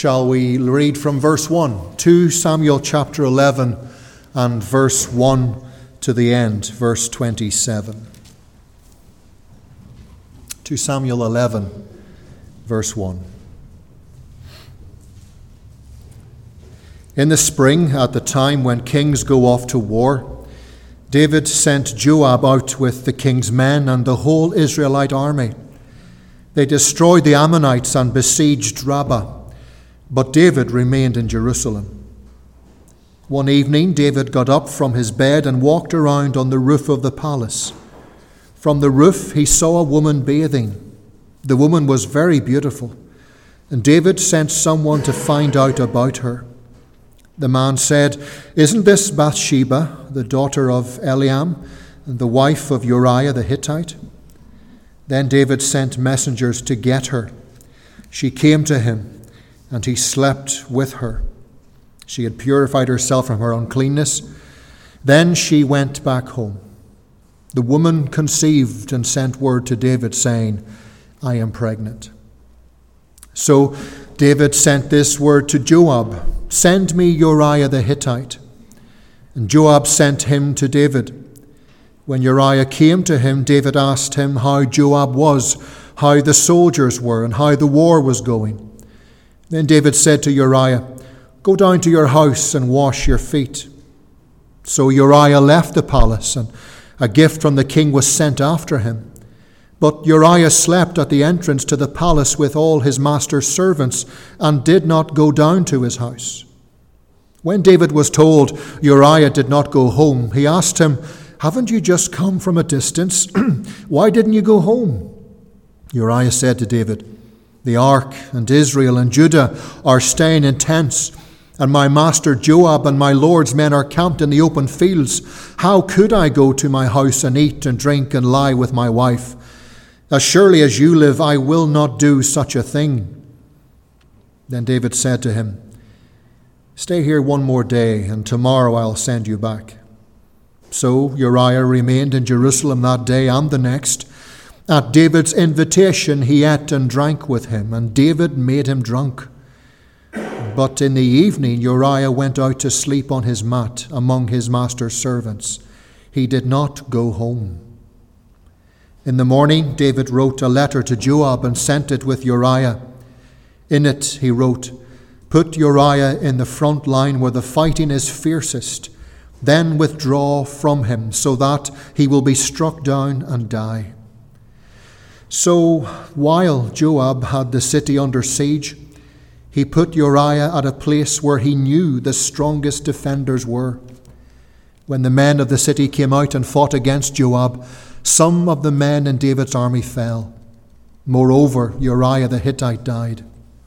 Shall we read from verse 1, 2 Samuel chapter 11 and verse 1 to the end, verse 27. 2 Samuel 11, verse 1. In the spring, at the time when kings go off to war, David sent Joab out with the king's men and the whole Israelite army. They destroyed the Ammonites and besieged Rabbah, but David remained in Jerusalem. One evening, David got up from his bed and walked around on the roof of the palace. From the roof, he saw a woman bathing. The woman was very beautiful, and David sent someone to find out about her. The man said, "Isn't this Bathsheba, the daughter of Eliam, and the wife of Uriah the Hittite?" Then David sent messengers to get her. She came to him, and he slept with her. She had purified herself from her uncleanness. Then she went back home. The woman conceived and sent word to David, saying, "I am pregnant." So David sent this word to Joab, "Send me Uriah the Hittite." And Joab sent him to David. When Uriah came to him, David asked him how Joab was, how the soldiers were, and how the war was going. Then David said to Uriah, "Go down to your house and wash your feet." So Uriah left the palace, and a gift from the king was sent after him. But Uriah slept at the entrance to the palace with all his master's servants and did not go down to his house. When David was told Uriah did not go home, he asked him, "Haven't you just come from a distance? Why didn't you go home?" Uriah said to David, "The ark and Israel and Judah are staying in tents, and my master Joab and my lord's men are camped in the open fields. How could I go to my house and eat and drink and lie with my wife? As surely as you live, I will not do such a thing." Then David said to him, "Stay here one more day, and tomorrow I'll send you back." So Uriah remained in Jerusalem that day and the next. At David's invitation, he ate and drank with him, and David made him drunk. But in the evening, Uriah went out to sleep on his mat among his master's servants. He did not go home. In the morning, David wrote a letter to Joab and sent it with Uriah. In it, he wrote, "Put Uriah in the front line where the fighting is fiercest, then withdraw from him so that he will be struck down and die." So while Joab had the city under siege, he put Uriah at a place where he knew the strongest defenders were. When the men of the city came out and fought against Joab, some of the men in David's army fell. Moreover, Uriah the Hittite died.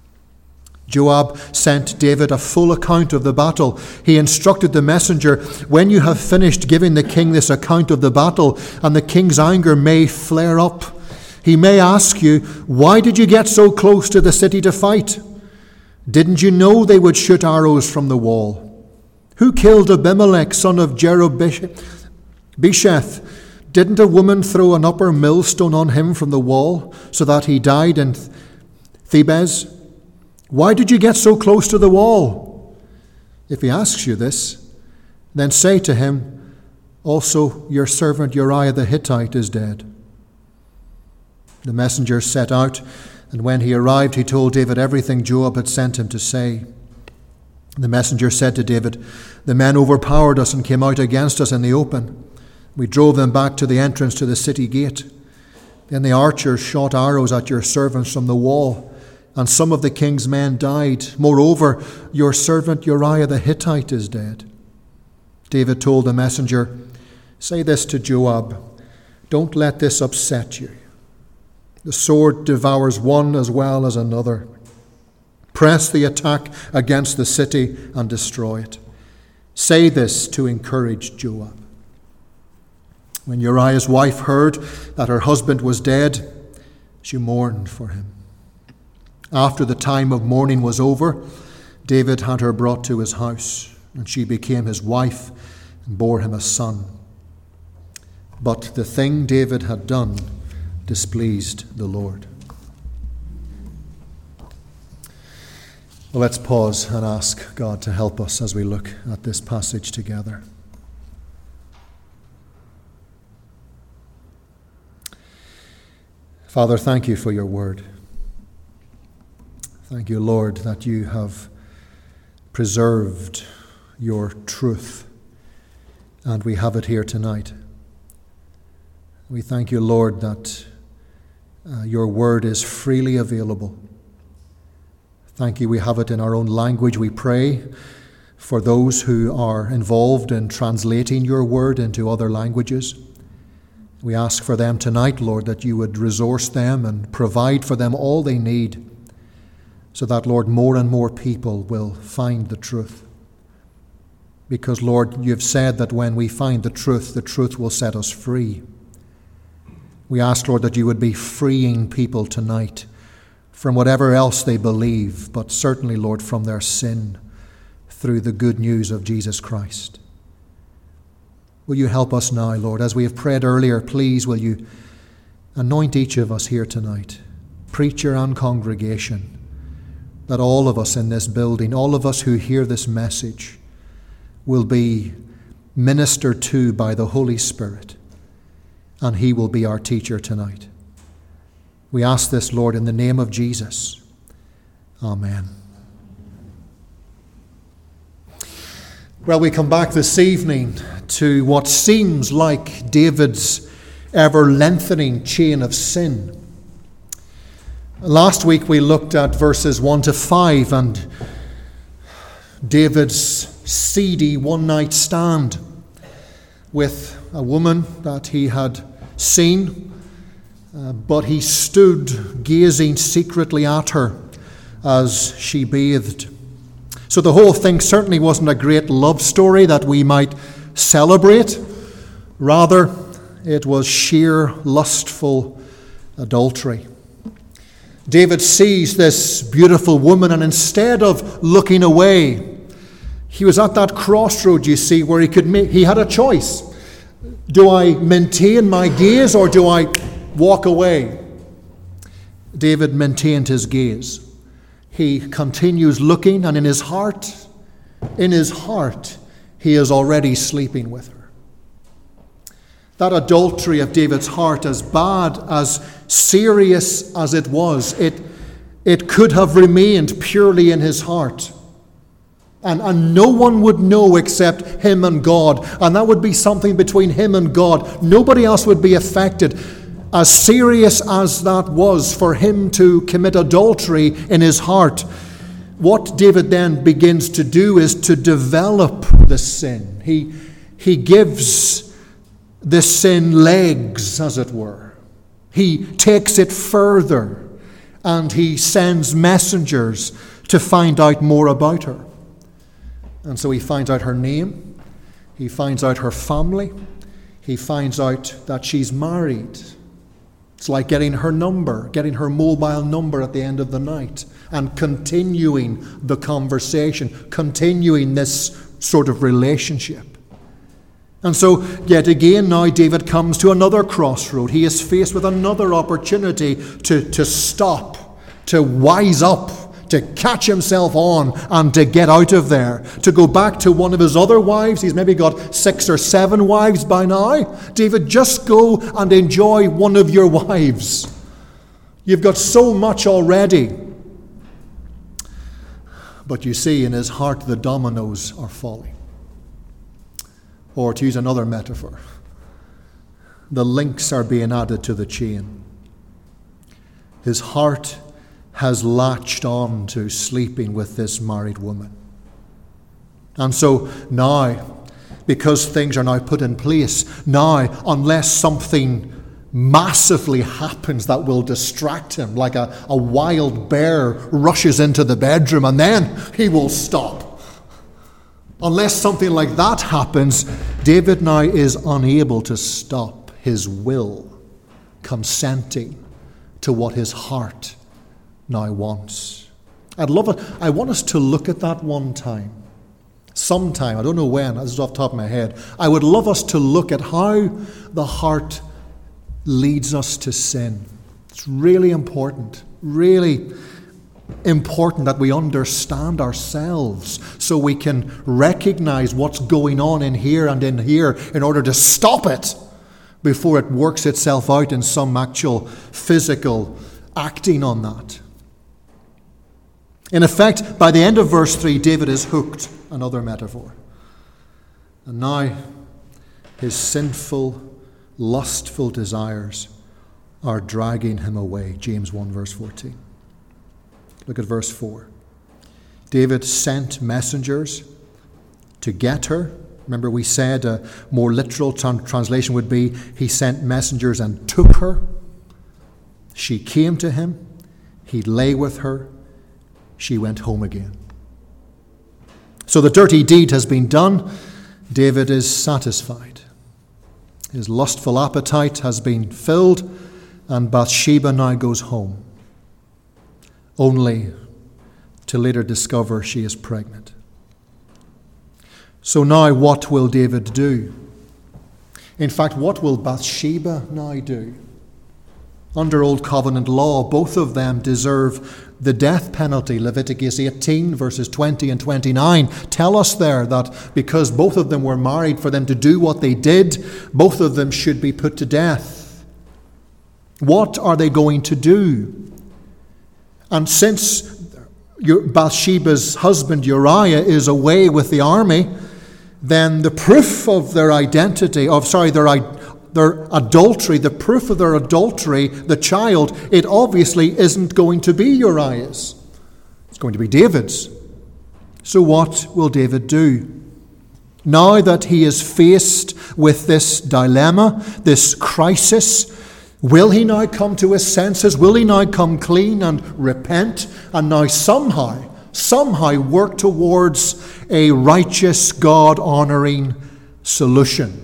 Joab sent David a full account of the battle. He instructed the messenger, "When you have finished giving the king this account of the battle, and the king's anger may flare up, he may ask you, 'Why did you get so close to the city to fight? Didn't you know they would shoot arrows from the wall? Who killed Abimelech, son of Jerubesheth? Didn't a woman throw an upper millstone on him from the wall so that he died in Thebez? Why did you get so close to the wall?' If he asks you this, then say to him, 'Also your servant Uriah the Hittite is dead.'" The messenger set out, and when he arrived, he told David everything Joab had sent him to say. The messenger said to David, "The men overpowered us and came out against us in the open. We drove them back to the entrance to the city gate. Then the archers shot arrows at your servants from the wall, and some of the king's men died. Moreover, your servant Uriah the Hittite is dead." David told the messenger, "Say this to Joab, 'Don't let this upset you. The sword devours one as well as another. Press the attack against the city and destroy it.' Say this to encourage Joab." When Uriah's wife heard that her husband was dead, she mourned for him. After the time of mourning was over, David had her brought to his house, and she became his wife and bore him a son. But the thing David had done displeased the Lord. Well, let's pause and ask God to help us as we look at this passage together. Father, thank you for your word. Thank you, Lord, that you have preserved your truth, and we have it here tonight. We thank you, Lord, that your word is freely available. Thank you, we have it in our own language. We pray for those who are involved in translating your word into other languages. We ask for them tonight, Lord, that you would resource them and provide for them all they need, so that, Lord, more and more people will find the truth. Because, Lord, you've said that when we find the truth will set us free. We ask, Lord, that you would be freeing people tonight from whatever else they believe, but certainly, Lord, from their sin through the good news of Jesus Christ. Will you help us now, Lord? As we have prayed earlier, please will you anoint each of us here tonight, preacher and congregation, that all of us in this building, all of us who hear this message, will be ministered to by the Holy Spirit, and he will be our teacher tonight. We ask this, Lord, in the name of Jesus. Amen. Well, we come back this evening to what seems like David's ever-lengthening chain of sin. Last week we looked at verses 1 to 5 and David's seedy one-night stand with a woman that he had seen, but he stood gazing secretly at her as she bathed. So the whole thing certainly wasn't a great love story that we might celebrate. Rather, it was sheer lustful adultery. David sees this beautiful woman, and instead of looking away, he was at that crossroad, you see, where he had a choice. Do I maintain my gaze or do I walk away? David maintained his gaze. He continues looking, and in his heart, he is already sleeping with her. That adultery of David's heart, as bad, as serious as it was, it could have remained purely in his heart. And no one would know except him and God. And that would be something between him and God. Nobody else would be affected. As serious as that was for him to commit adultery in his heart, what David then begins to do is to develop the sin. He gives this sin legs, as it were. He takes it further, and he sends messengers to find out more about her. And so he finds out her name, he finds out her family, he finds out that she's married. It's like getting her number, getting her mobile number at the end of the night, and continuing the conversation, continuing this sort of relationship. And so, yet again, now David comes to another crossroad. He is faced with another opportunity to stop, to wise up, to catch himself on, and to get out of there, to go back to one of his other wives. He's maybe got 6 or 7 wives by now. David, just go and enjoy one of your wives. You've got so much already. But you see, in his heart, the dominoes are falling. Or to use another metaphor, the links are being added to the chain. His heart has latched on to sleeping with this married woman. And so now, because things are now put in place, now, unless something massively happens that will distract him, like a wild bear rushes into the bedroom, and then he will stop. Unless something like that happens, David now is unable to stop his will consenting to what his heart now wants. I want us to look at that one time. Sometime, I don't know when, this is off the top of my head. I would love us to look at how the heart leads us to sin. It's really important. Really, important that we understand ourselves so we can recognize what's going on in here and in here in order to stop it before it works itself out in some actual physical acting on that. In effect, by the end of verse 3, David is hooked, another metaphor. And now his sinful, lustful desires are dragging him away. James 1 verse 14. Look at verse 4. David sent messengers to get her. Remember, we said a more literal translation would be, he sent messengers and took her. She came to him. He lay with her. She went home again. So the dirty deed has been done. David is satisfied. His lustful appetite has been filled, and Bathsheba now goes home, only to later discover she is pregnant. So now what will David do? In fact, what will Bathsheba now do? Under Old Covenant law, both of them deserve the death penalty. Leviticus 18 verses 20 and 29 tell us there that because both of them were married, for them to do what they did, both of them should be put to death. What are they going to do? And since Bathsheba's husband Uriah is away with the army, then the proof of their identity, their adultery, the proof of their adultery, the child, it obviously isn't going to be Uriah's. It's going to be David's. So what will David do? Now that he is faced with this dilemma, this crisis, will he now come to his senses? Will he now come clean and repent and now somehow work towards a righteous, God-honoring solution?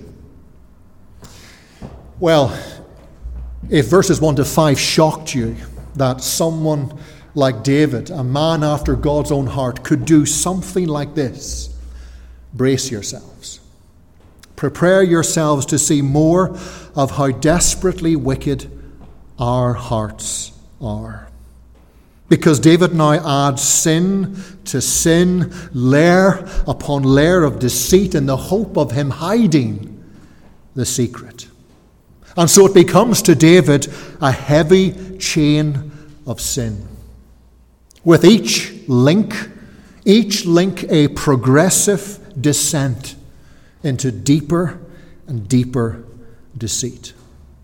Well, if verses 1 to 5 shocked you that someone like David, a man after God's own heart, could do something like this, brace yourselves. Prepare yourselves to see more of how desperately wicked our hearts are. Because David now adds sin to sin, layer upon layer of deceit in the hope of him hiding the secret. And so it becomes to David a heavy chain of sin. With each link a progressive descent into deeper and deeper deceit.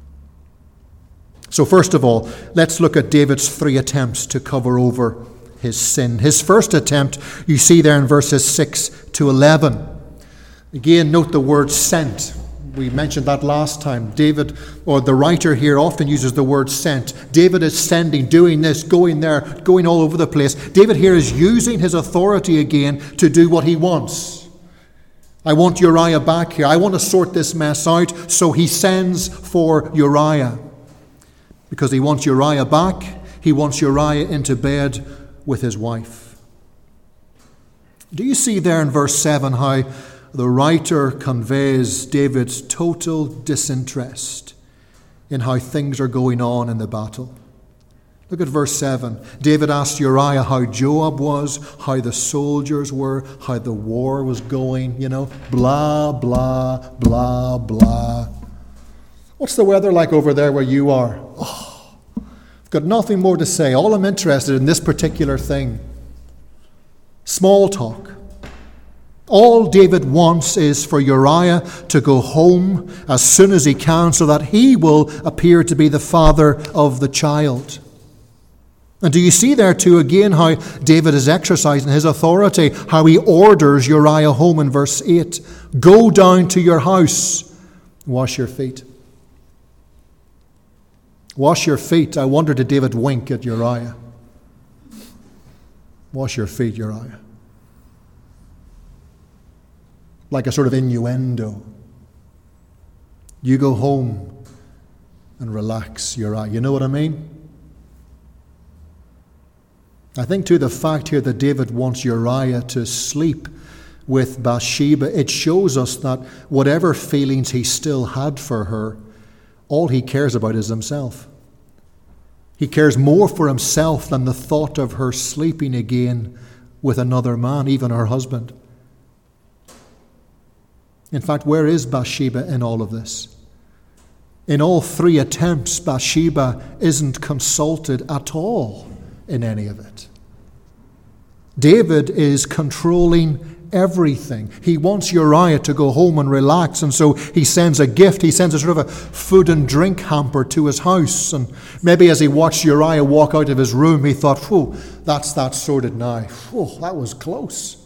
So first of all, let's look at David's 3 attempts to cover over his sin. His first attempt, you see there in verses 6 to 11. Again, note the word sent. We mentioned that last time. David, or the writer here, often uses the word sent. David is sending, doing this, going there, going all over the place. David here is using his authority again to do what he wants. I want Uriah back here. I want to sort this mess out. So he sends for Uriah. Because he wants Uriah back. He wants Uriah into bed with his wife. Do you see there in verse 7 how the writer conveys David's total disinterest in how things are going on in the battle? Look at verse 7. David asked Uriah how Joab was, how the soldiers were, how the war was going, blah, blah, blah, blah. What's the weather like over there where you are? I've got nothing more to say. All I'm interested in this particular thing. Small talk. All David wants is for Uriah to go home as soon as he can so that he will appear to be the father of the child. And do you see there too again how David is exercising his authority, how he orders Uriah home in verse 8. Go down to your house, wash your feet. Wash your feet. I wonder, did David wink at Uriah? Wash your feet, Uriah. Like a sort of innuendo. You go home and relax, Uriah. You know what I mean? I think too the fact here that David wants Uriah to sleep with Bathsheba, it shows us that whatever feelings he still had for her, all he cares about is himself. He cares more for himself than the thought of her sleeping again with another man, even her husband. In fact, where is Bathsheba in all of this? In all 3 attempts, Bathsheba isn't consulted at all in any of it. David is controlling everything. He wants Uriah to go home and relax, and so he sends a gift. He sends a sort of a food and drink hamper to his house. And maybe as he watched Uriah walk out of his room, he thought, "Whew, that's that sordid now. Whew, that was close."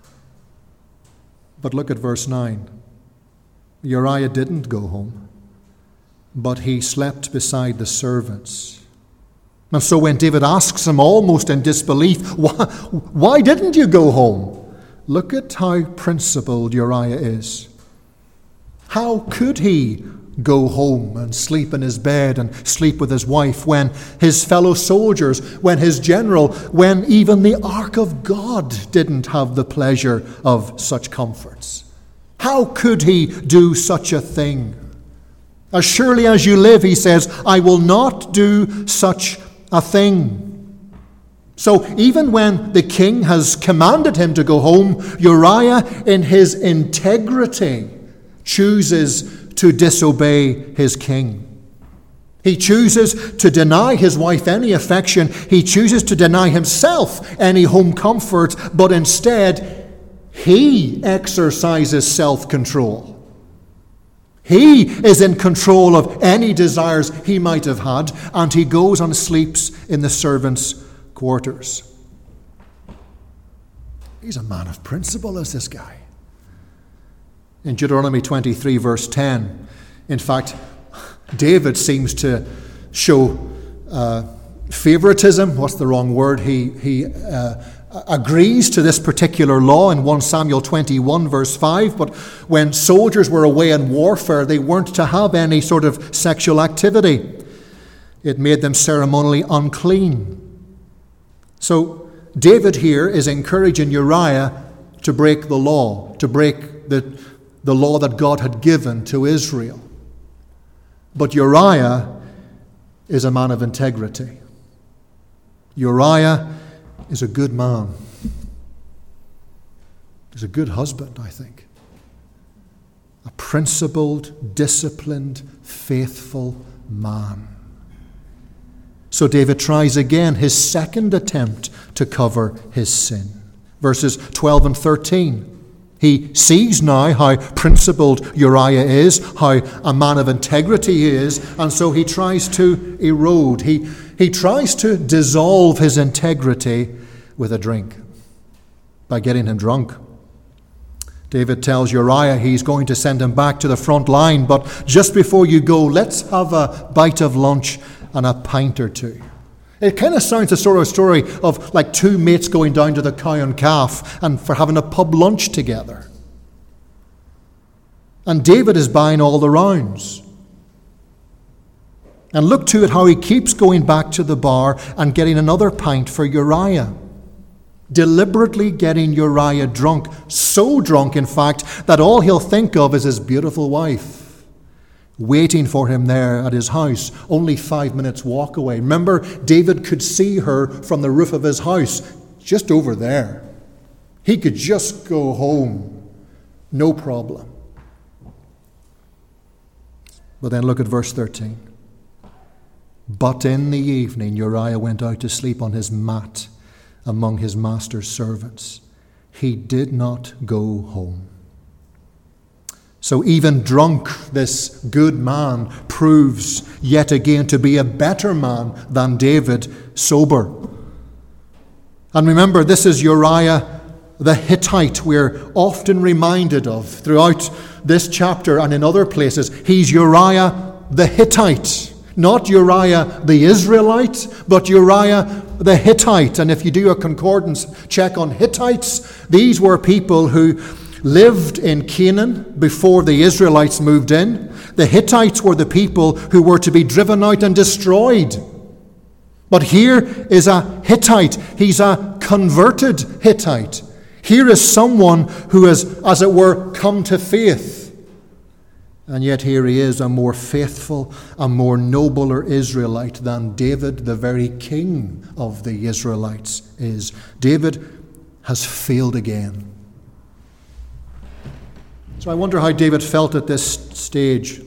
But look at verse 9. Uriah didn't go home, but he slept beside the servants. And so when David asks him, almost in disbelief, why didn't you go home? Look at how principled Uriah is. How could he go home and sleep in his bed and sleep with his wife when his fellow soldiers, when his general, when even the Ark of God didn't have the pleasure of such comforts? How could he do such a thing? As surely as you live, he says, I will not do such a thing. So even when the king has commanded him to go home, Uriah, in his integrity, chooses to disobey his king. He chooses to deny his wife any affection. He chooses to deny himself any home comfort, but instead he exercises self-control. He is in control of any desires he might have had, and he goes and sleeps in the servants' quarters. He's a man of principle, is this guy. In Deuteronomy 23, verse 10, in fact, David seems to show favoritism. What's the wrong word? He agrees to this particular law in 1 Samuel 21, verse 5. But when soldiers were away in warfare, they weren't to have any sort of sexual activity. It made them ceremonially unclean. So David here is encouraging Uriah to break the law, to break the law that God had given to Israel. But Uriah is a man of integrity. Uriah is a good man. He's a good husband, I think. A principled, disciplined, faithful man. So David tries again his second attempt to cover his sin. Verses 12 and 13. He sees now how principled Uriah is, how a man of integrity he is, and so he tries to erode. He tries to dissolve his integrity with a drink by getting him drunk. David tells Uriah he's going to send him back to the front line, but just before you go, let's have a bite of lunch and a pint or two. It kind of sounds a sort of story of like two mates going down to the Cow and Calf and for having a pub lunch together. And David is buying all the rounds. And look to it how he keeps going back to the bar and getting another pint for Uriah. Deliberately getting Uriah drunk. So drunk, in fact, that all he'll think of is his beautiful wife waiting for him there at his house, only 5 minutes walk away. Remember, David could see her from the roof of his house, just over there. He could just go home, no problem. But then look at verse 13. But in the evening Uriah went out to sleep on his mat among his master's servants. He did not go home. So even drunk, this good man proves yet again to be a better man than David, sober. And remember, this is Uriah the Hittite we're often reminded of throughout this chapter and in other places. He's Uriah the Hittite, not Uriah the Israelite, but Uriah the Hittite. And if you do a concordance check on Hittites, these were people who lived in Canaan before the Israelites moved in. The Hittites were the people who were to be driven out and destroyed. But here is a Hittite. He's a converted Hittite. Here is someone who has, as it were, come to faith. And yet here he is, a more faithful, a more nobler Israelite than David, the very king of the Israelites, is. David has failed again. So I wonder how David felt at this stage.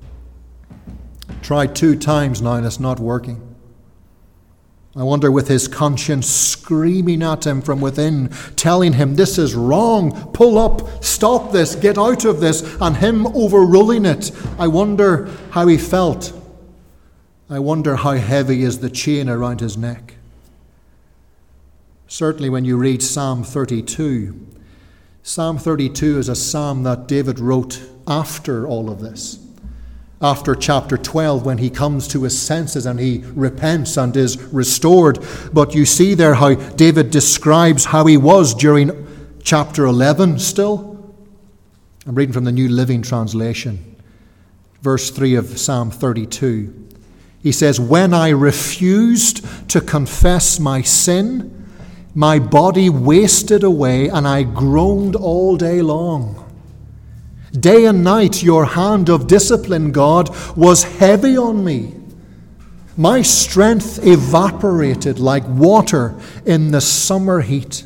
Tried 2 times now and it's not working. I wonder, with his conscience screaming at him from within, telling him this is wrong, pull up, stop this, get out of this, and him overruling it. I wonder how he felt. I wonder how heavy is the chain around his neck. Certainly when you read Psalm 32, Psalm 32 is a psalm that David wrote after all of this. After chapter 12, when he comes to his senses and he repents and is restored. But you see there how David describes how he was during chapter 11 still. I'm reading from the New Living Translation. Verse 3 of Psalm 32. He says, "When I refused to confess my sin, my body wasted away and I groaned all day long. Day and night your hand of discipline, God, was heavy on me. My strength evaporated like water in the summer heat."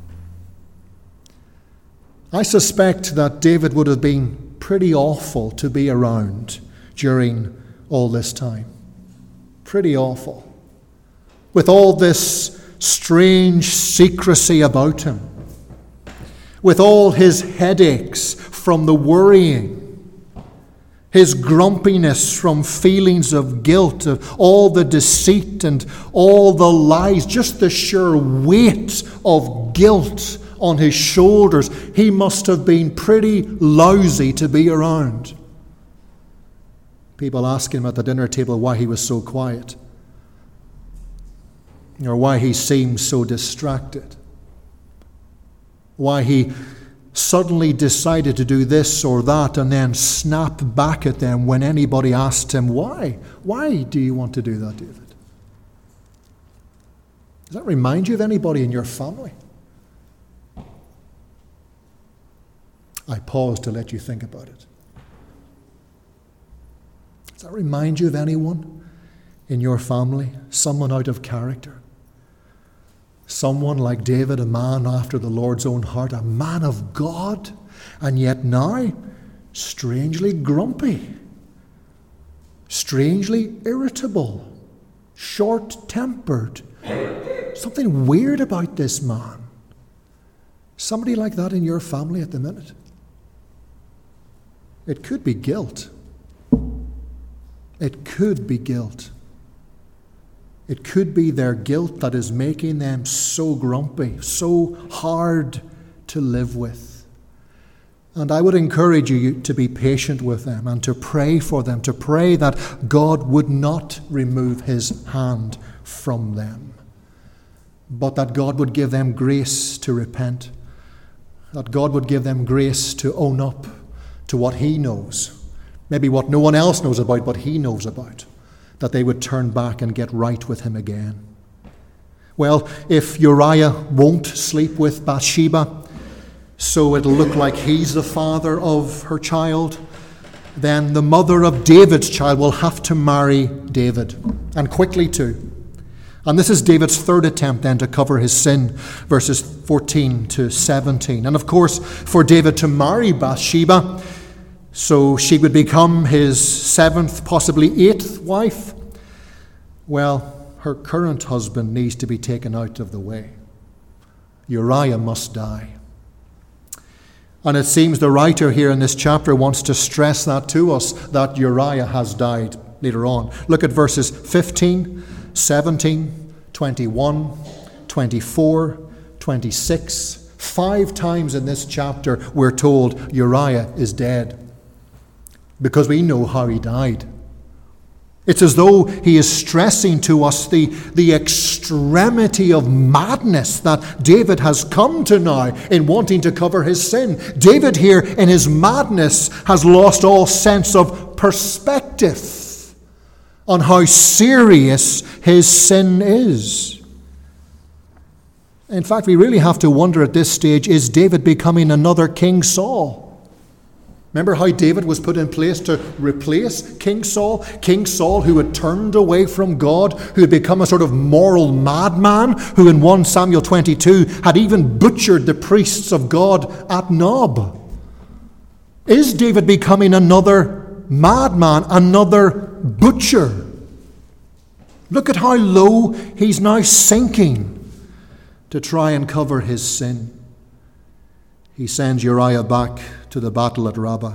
I suspect that David would have been pretty awful to be around during all this time. Pretty awful. With all this strange secrecy about him. With all his headaches from the worrying, his grumpiness from feelings of guilt, of all the deceit and all the lies, just the sheer weight of guilt on his shoulders, he must have been pretty lousy to be around. People ask him at the dinner table why he was so quiet, or why he seemed so distracted, why he suddenly decided to do this or that and then snap back at them when anybody asked him, why? Why do you want to do that, David? Does that remind you of anybody in your family? I pause to let you think about it. Does that remind you of anyone in your family? Someone out of character? Someone like David, a man after the Lord's own heart, a man of God, and yet now strangely grumpy, strangely irritable, short-tempered. Something weird about this man. Somebody like that in your family at the minute? It could be guilt. It could be guilt. It could be their guilt that is making them so grumpy, so hard to live with. And I would encourage you to be patient with them and to pray for them, to pray that God would not remove his hand from them, but that God would give them grace to repent, that God would give them grace to own up to what he knows, maybe what no one else knows about, but he knows about, that they would turn back and get right with him again. Well, if Uriah won't sleep with Bathsheba, so it'll look like he's the father of her child, then the mother of David's child will have to marry David, and quickly too. And this is David's third attempt then to cover his sin, verses 14 to 17. And of course, for David to marry Bathsheba, so she would become his 7th, possibly 8th wife, well, her current husband needs to be taken out of the way. Uriah must die. And it seems the writer here in this chapter wants to stress that to us, that Uriah has died later on. Look at verses 15, 17, 21, 24, 26. 5 times in this chapter we're told Uriah is dead, because we know how he died. It's as though he is stressing to us the extremity of madness that David has come to now in wanting to cover his sin. David here in his madness has lost all sense of perspective on how serious his sin is. In fact, we really have to wonder at this stage, is David becoming another King Saul? Remember how David was put in place to replace King Saul? King Saul, who had turned away from God, who had become a sort of moral madman, who in 1 Samuel 22 had even butchered the priests of God at Nob. Is David becoming another madman, another butcher? Look at how low he's now sinking to try and cover his sin. He sends Uriah back to the battle at Rabbah.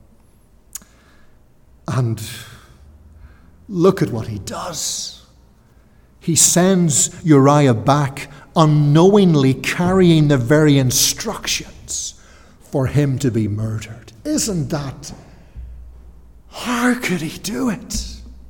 And look at what he does. He sends Uriah back unknowingly carrying the very instructions for him to be murdered. Isn't that? How could he do it?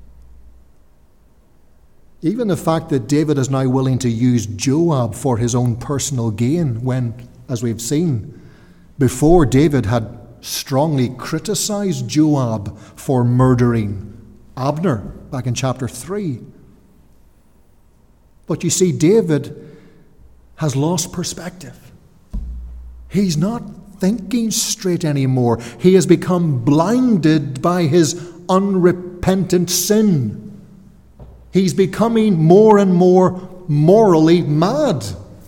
Even the fact that David is now willing to use Joab for his own personal gain when, as we've seen, before David had strongly criticized Joab for murdering Abner back in chapter 3. But you see, David has lost perspective. He's not thinking straight anymore. He has become blinded by his unrepentant sin. He's becoming more and more morally mad.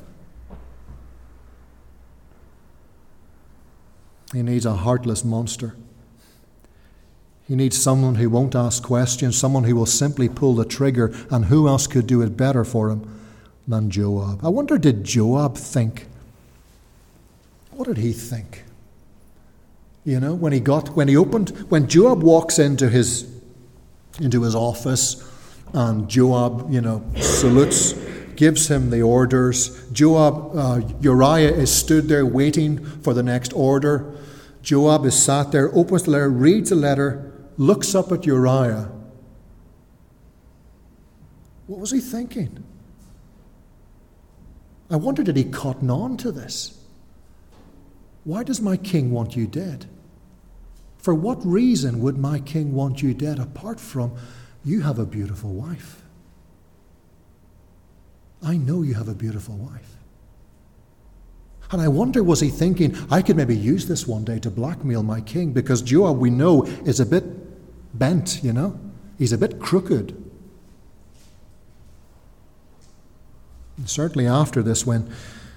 He needs a heartless monster. He needs someone who won't ask questions, someone who will simply pull the trigger, and who else could do it better for him than Joab? I wonder, did Joab think? What did he think? You know, when Joab walks into his office, and Joab, salutes, gives him the orders. Uriah is stood there waiting for the next order. Joab is sat there, opens the letter, reads the letter, looks up at Uriah. What was he thinking? I wonder, did he cotton on to this? Why does my king want you dead? For what reason would my king want you dead apart from you have a beautiful wife? I know you have a beautiful wife. And I wonder, was he thinking, I could maybe use this one day to blackmail my king, because Joab, we know, is a bit bent, He's a bit crooked. And certainly after this, when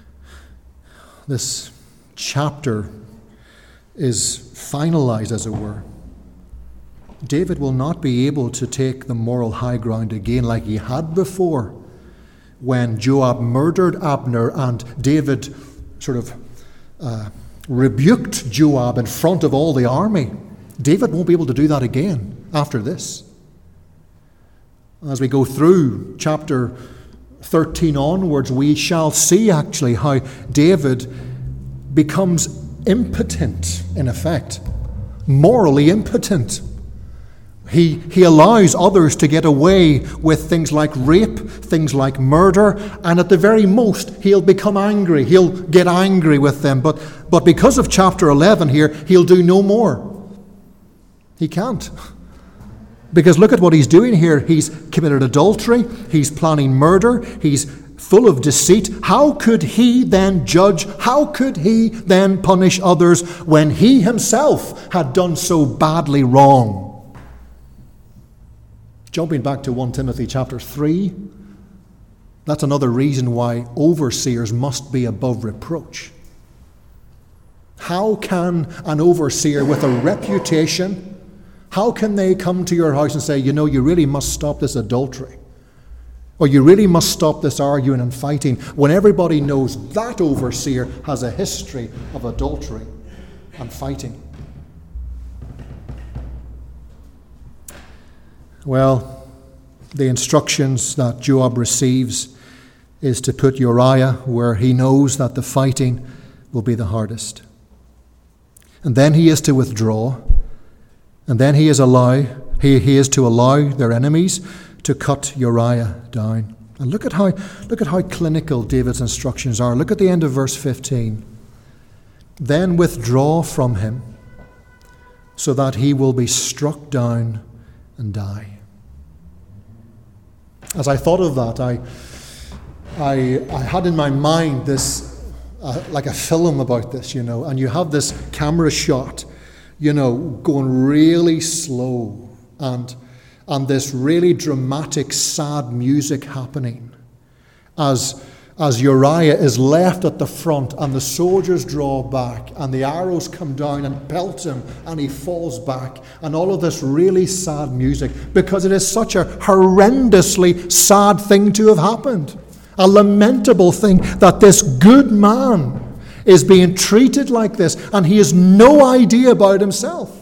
this chapter is finalized, as it were, David will not be able to take the moral high ground again like he had before, when Joab murdered Abner and David sort of rebuked Joab in front of all the army. David won't be able to do that again after this. As we go through chapter 13 onwards, we shall see actually how David becomes impotent, in effect, morally impotent. He allows others to get away with things like rape, things like murder, and at the very most, he'll become angry. He'll get angry with them. But because of chapter 11 here, he'll do no more. He can't. Because look at what he's doing here. He's committed adultery. He's planning murder. He's full of deceit. How could he then judge? How could he then punish others when he himself had done so badly wrong? Jumping back to 1 Timothy chapter 3, that's another reason why overseers must be above reproach. How can an overseer with a reputation, how can they come to your house and say, you really must stop this adultery, or you really must stop this arguing and fighting, when everybody knows that overseer has a history of adultery and fighting? Well, the instructions that Joab receives is to put Uriah where he knows that the fighting will be the hardest. And then he is to withdraw. And then he is to allow their enemies to cut Uriah down. And look at how clinical David's instructions are. Look at the end of verse 15. Then withdraw from him, so that he will be struck down and die. As I thought of that, I had in my mind this, like a film about this, and you have this camera shot going really slow, and this really dramatic, sad music happening as Uriah is left at the front and the soldiers draw back and the arrows come down and pelt him and he falls back, and all of this really sad music, because it is such a horrendously sad thing to have happened. A lamentable thing that this good man is being treated like this, and he has no idea about himself.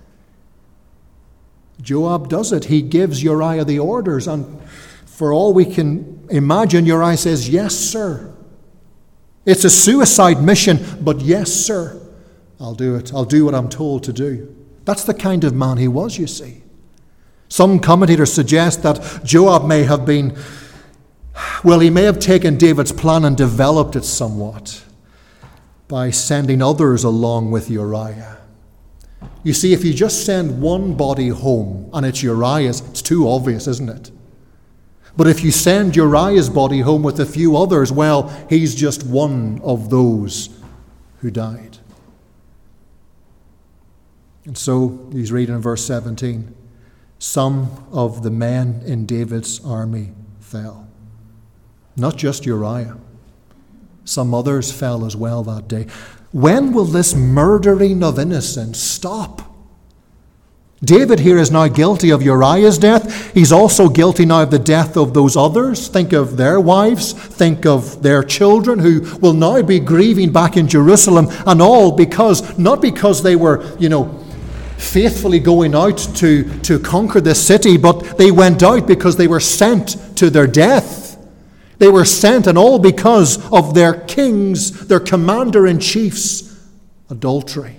Joab does it. He gives Uriah the orders, and for all we can imagine, Uriah says, "Yes, sir." It's a suicide mission, but yes, sir, I'll do it. I'll do what I'm told to do. That's the kind of man he was, you see. Some commentators suggest that Joab may have taken David's plan and developed it somewhat by sending others along with Uriah. You see, if you just send one body home and it's Uriah's, it's too obvious, isn't it? But if you send Uriah's body home with a few others, well, he's just one of those who died. And so, he's reading in verse 17, some of the men in David's army fell. Not just Uriah. Some others fell as well that day. When will this murdering of innocents stop? David here is now guilty of Uriah's death. He's also guilty now of the death of those others. Think of their wives. Think of their children who will now be grieving back in Jerusalem, and all not because they were, faithfully going out to conquer this city, but they went out because they were sent to their death. They were sent, and all because of their king's, their commander-in-chief's adultery.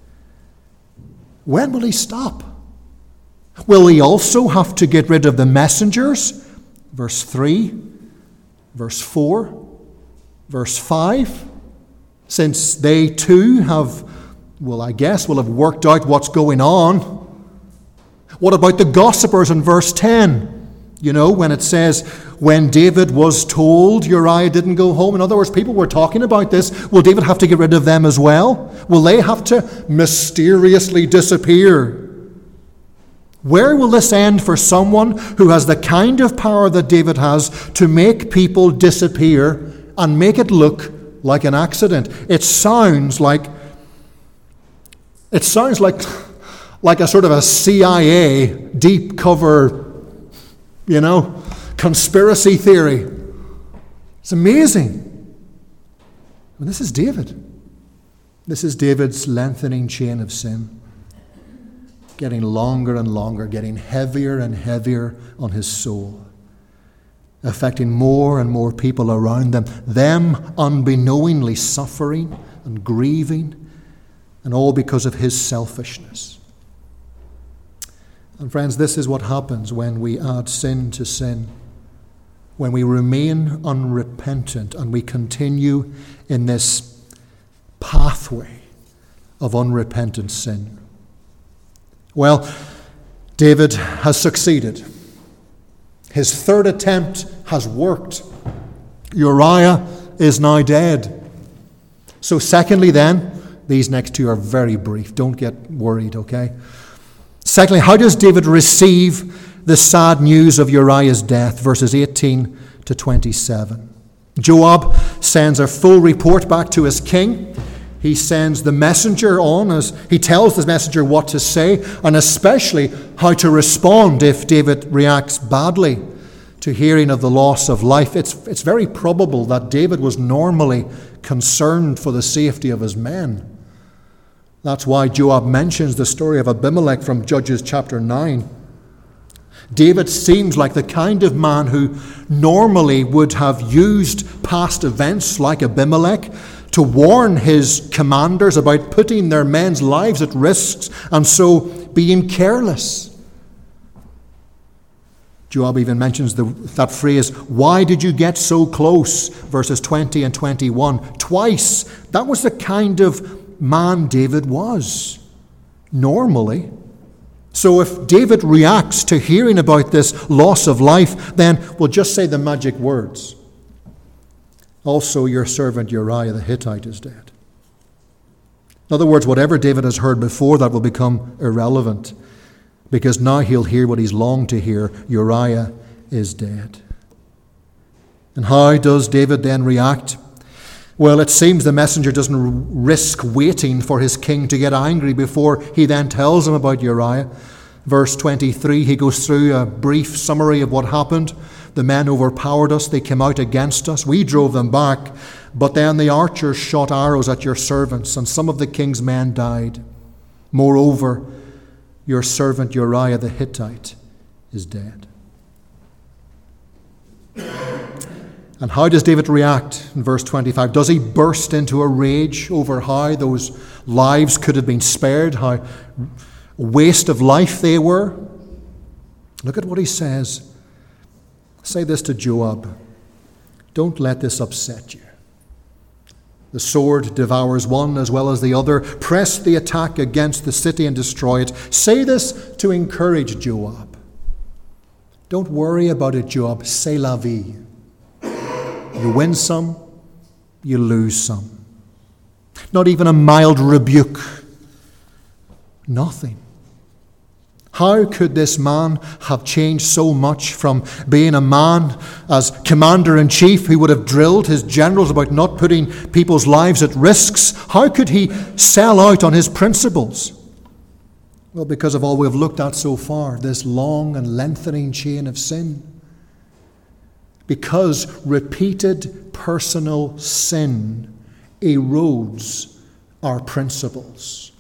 When will he stop? Will he also have to get rid of the messengers? Verse 3, verse 4, verse 5. Since they too will have worked out what's going on. What about the gossipers in verse 10? When it says, when David was told Uriah didn't go home. In other words, people were talking about this. Will David have to get rid of them as well? Will they have to mysteriously disappear? Where will this end for someone who has the kind of power that David has to make people disappear and make it look like an accident? It sounds like a sort of a CIA deep cover, conspiracy theory. It's amazing. And this is David. This is David's lengthening chain of sin. Getting longer and longer, getting heavier and heavier on his soul. Affecting more and more people around them unbeknowingly suffering and grieving, and all because of his selfishness. And friends, this is what happens when we add sin to sin. When we remain unrepentant and we continue in this pathway of unrepentant sin. Well, David has succeeded. His third attempt has worked. Uriah is now dead. So secondly then, these next two are very brief. Don't get worried, okay? Secondly, how does David receive the sad news of Uriah's death? Verses 18 to 27. Joab sends a full report back to his king. He sends the messenger on as he tells the messenger what to say, and especially how to respond if David reacts badly to hearing of the loss of life. It's very probable that David was normally concerned for the safety of his men. That's why Joab mentions the story of Abimelech from Judges chapter 9. David seems like the kind of man who normally would have used past events like Abimelech to warn his commanders about putting their men's lives at risk and so being careless. Joab even mentions that phrase, "Why did you get so close?" verses 20 and 21. Twice. That was the kind of man David was, normally. So if David reacts to hearing about this loss of life, then we'll just say the magic words. Also, your servant Uriah the Hittite is dead. In other words, whatever David has heard before, that will become irrelevant, because now he'll hear what he's longed to hear: Uriah is dead. And how does David then react? Well, it seems the messenger doesn't risk waiting for his king to get angry before he then tells him about Uriah. Verse 23, he goes through a brief summary of what happened. The men overpowered us. They came out against us. We drove them back. But then the archers shot arrows at your servants, and some of the king's men died. Moreover, your servant Uriah the Hittite is dead. And how does David react in verse 25? Does he burst into a rage over how those lives could have been spared, how waste of life they were? Look at what he says. Say this to Joab: don't let this upset you. The sword devours one as well as the other. Press the attack against the city and destroy it. Say this to encourage Joab. Don't worry about it, Joab. C'est la vie. You win some, you lose some. Not even a mild rebuke. Nothing. How could this man have changed so much from being a man as commander-in-chief who would have drilled his generals about not putting people's lives at risks? How could he sell out on his principles? Well, because of all we've looked at so far, this long and lengthening chain of sin. Because repeated personal sin erodes our principles.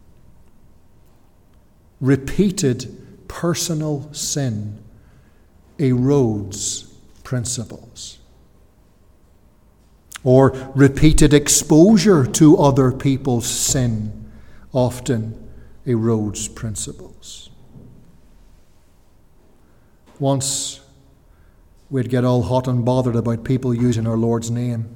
Repeated personal sin erodes principles. Or repeated exposure to other people's sin often erodes principles. Once we'd get all hot and bothered about people using our Lord's name.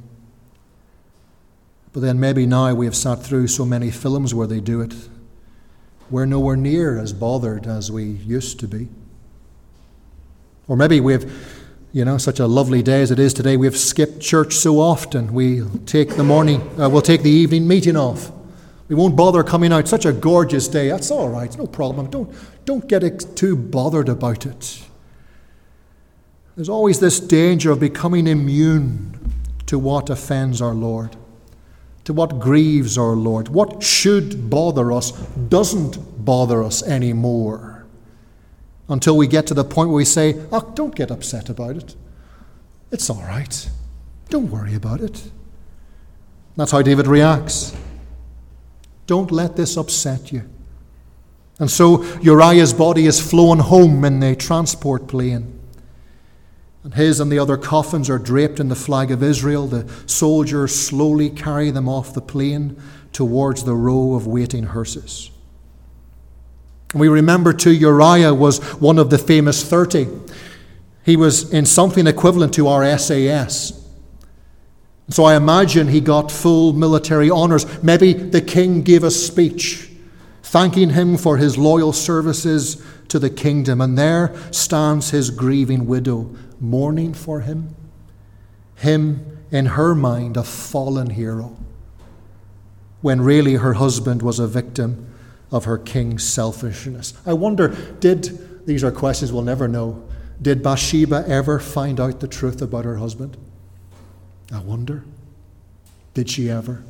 But then maybe now we have sat through so many films where they do it, we're nowhere near as bothered as we used to be. Or maybe we have, such a lovely day as it is today, we've skipped church so often. We'll take the evening meeting off. We won't bother coming out. Such a gorgeous day. That's all right. It's no problem. Don't get too bothered about it. There's always this danger of becoming immune to what offends our Lord, to what grieves our Lord. What should bother us doesn't bother us anymore until we get to the point where we say, don't get upset about it. It's all right. Don't worry about it. That's how David reacts. Don't let this upset you. And so Uriah's body is flown home in the transport plane. And his and the other coffins are draped in the flag of Israel. The soldiers slowly carry them off the plain towards the row of waiting hearses. And we remember too, Uriah was one of the famous 30. He was in something equivalent to our SAS. So I imagine he got full military honours. Maybe the king gave a speech thanking him for his loyal services to the kingdom. And there stands his grieving widow, mourning for him. Him, in her mind, a fallen hero, when really her husband was a victim of her king's selfishness. I wonder, these are questions we'll never know, did Bathsheba ever find out the truth about her husband? I wonder. Did she ever?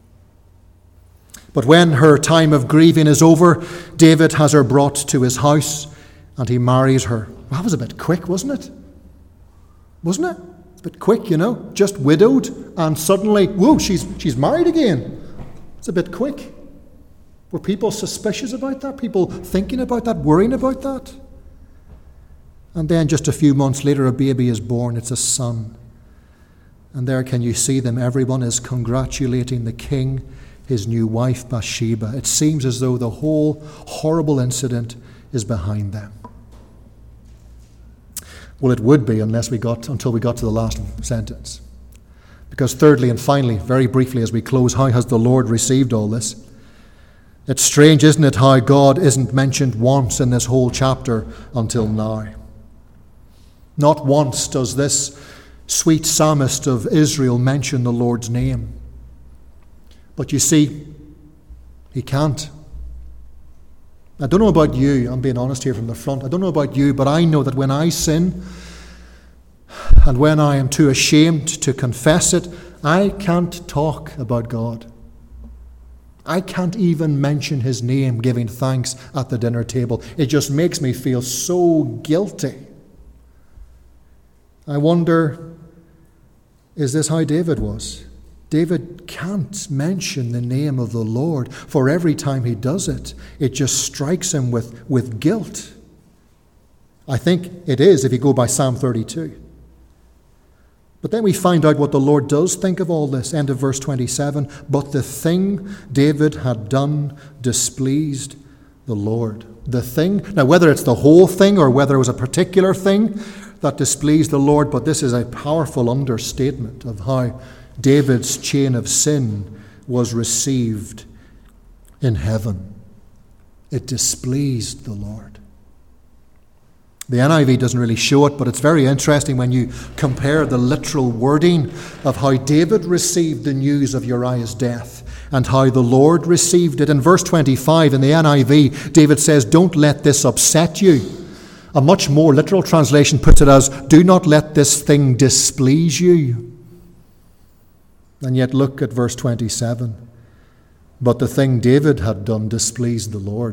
But when her time of grieving is over, David has her brought to his house and he marries her. Well, that was a bit quick, wasn't it? Wasn't it? A bit quick, just widowed and suddenly, whoa, she's married again. It's a bit quick. Were people suspicious about that? People thinking about that, worrying about that? And then just a few months later, a baby is born. It's a son. And there, can you see them? Everyone is congratulating the king, his new wife Bathsheba. It seems as though the whole horrible incident is behind them. Well, it would be until we got to the last sentence. Because thirdly and finally, very briefly as we close, how has the Lord received all this? It's strange, isn't it, how God isn't mentioned once in this whole chapter until now. Not once does this sweet psalmist of Israel mention the Lord's name. But you see, He can't. I don't know about you. I'm being honest here from the front. I don't know about you, but I know that when I sin and when I am too ashamed to confess it, I can't talk about God. I can't even mention his name giving thanks at the dinner table. It just makes me feel so guilty. I wonder, is this how David was? David can't mention the name of the Lord, for every time he does it, it just strikes him with guilt. I think it is if you go by Psalm 32. But then we find out what the Lord does think of all this. End of verse 27. But the thing David had done displeased the Lord. The thing, now whether it's the whole thing or whether it was a particular thing that displeased the Lord, but this is a powerful understatement of how David's chain of sin was received in heaven. It displeased the Lord. The NIV doesn't really show it, but it's very interesting when you compare the literal wording of how David received the news of Uriah's death and how the Lord received it. In verse 25 in the NIV, David says, "Don't let this upset you." A much more literal translation puts it as, "Do not let this thing displease you." And yet look at verse 27. But the thing David had done displeased the Lord.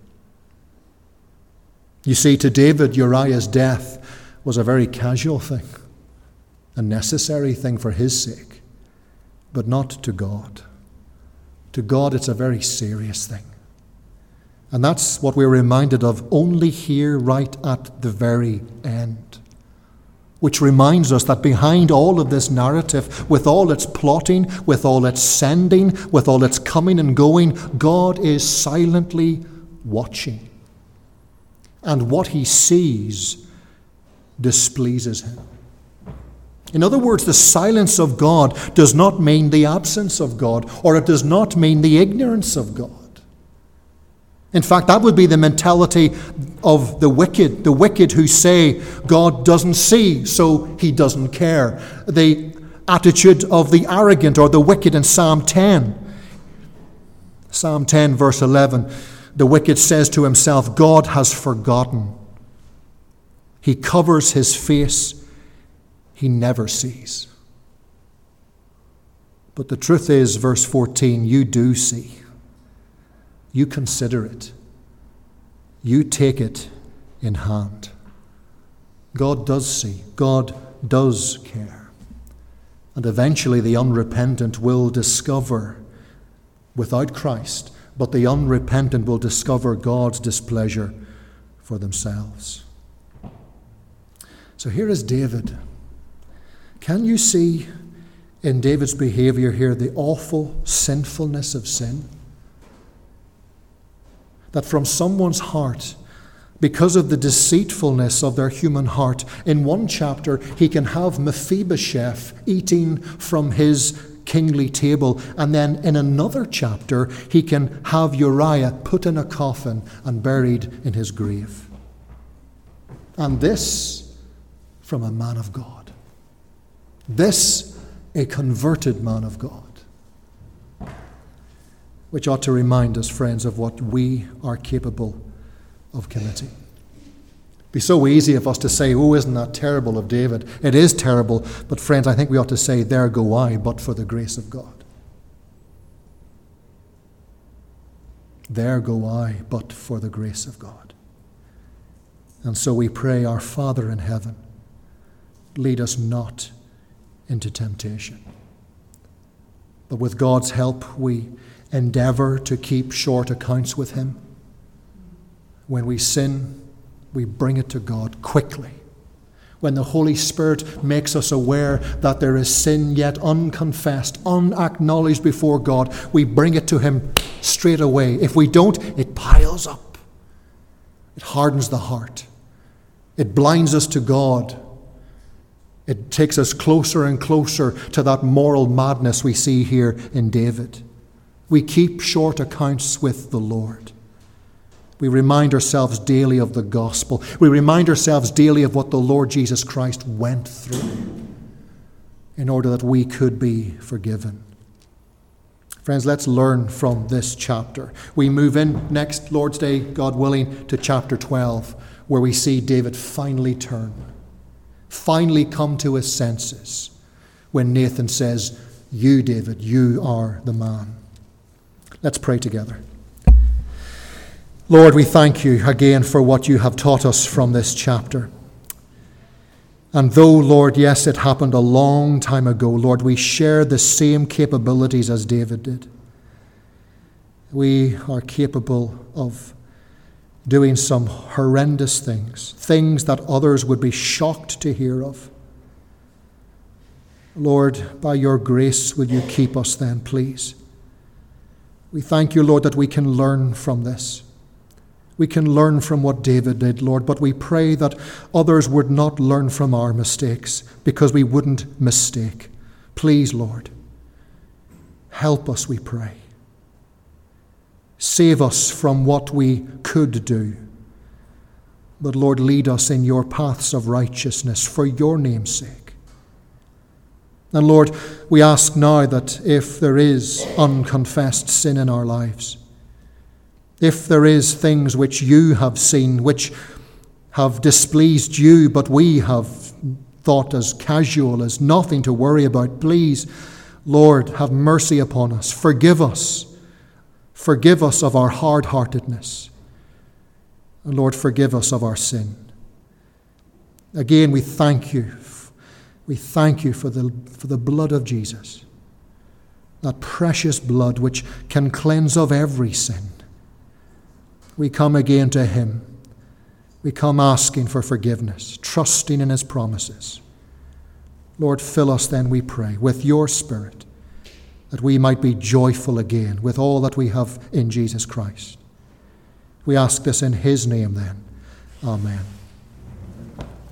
You see, to David, Uriah's death was a very casual thing, a necessary thing for his sake, but not to God. To God, it's a very serious thing. And that's what we're reminded of only here right at the very end, which reminds us that behind all of this narrative, with all its plotting, with all its sending, with all its coming and going, God is silently watching. And what he sees displeases him. In other words, the silence of God does not mean the absence of God, or it does not mean the ignorance of God. In fact, that would be the mentality of the wicked who say God doesn't see, so he doesn't care. The attitude of the arrogant or the wicked in Psalm 10. Psalm 10, verse 11. The wicked says to himself, God has forgotten. He covers his face. He never sees. But the truth is, verse 14, you do see. You consider it. You take it in hand. God does see. God does care. And eventually the unrepentant will discover, without Christ, but the unrepentant will discover God's displeasure for themselves. So here is David. Can you see in David's behavior here the awful sinfulness of sin? That from someone's heart, because of the deceitfulness of their human heart, in one chapter he can have Mephibosheth eating from his kingly table, and then in another chapter he can have Uriah put in a coffin and buried in his grave. And this from a man of God. This a converted man of God. Which ought to remind us, friends, of what we are capable of committing. It'd be so easy of us to say, oh, isn't that terrible of David? It is terrible, but friends, I think we ought to say, there go I, but for the grace of God. There go I, but for the grace of God. And so we pray, our Father in heaven, lead us not into temptation. But with God's help, we endeavor to keep short accounts with him. When we sin, we bring it to God quickly. When the Holy Spirit makes us aware that there is sin yet unconfessed, unacknowledged before God, we bring it to him straight away. If we don't, it piles up. It hardens the heart. It blinds us to God. It takes us closer and closer to that moral madness we see here in David. We keep short accounts with the Lord. We remind ourselves daily of the gospel. We remind ourselves daily of what the Lord Jesus Christ went through in order that we could be forgiven. Friends, let's learn from this chapter. We move in next Lord's Day, God willing, to chapter 12, where we see David finally turn, finally come to his senses, when Nathan says, "You, David, you are the man." Let's pray together. Lord, we thank you again for what you have taught us from this chapter. And though, Lord, yes, it happened a long time ago, Lord, we share the same capabilities as David did. We are capable of doing some horrendous things, things that others would be shocked to hear of. Lord, by your grace, will you keep us then, please? We thank you, Lord, that we can learn from this. We can learn from what David did, Lord, but we pray that others would not learn from our mistakes because we wouldn't mistake. Please, Lord, help us, we pray. Save us from what we could do. But, Lord, lead us in your paths of righteousness for your name's sake. And, Lord, we ask now that if there is unconfessed sin in our lives, if there is things which you have seen, which have displeased you, but we have thought as casual, as nothing to worry about, please, Lord, have mercy upon us. Forgive us. Forgive us of our hard-heartedness. And Lord, forgive us of our sin. Again, we thank you. We thank you for the blood of Jesus, that precious blood which can cleanse of every sin. We come again to him. We come asking for forgiveness, trusting in his promises. Lord, fill us then, we pray, with your Spirit, that we might be joyful again with all that we have in Jesus Christ. We ask this in his name then. Amen.